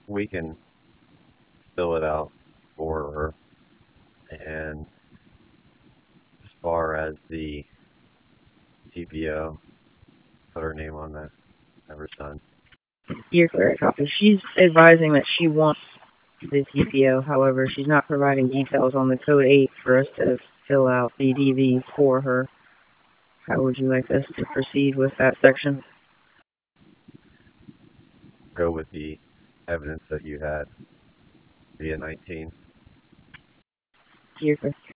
we can fill it out for her. And as far as the TPO, put her name on that, of her son. You're correct, officer. She's advising that she wants the TPO. However, she's not providing details on the Code 8 for us to fill out the DV for her. How would you like us to proceed with that section? Go with the evidence that you had via 19. You're correct.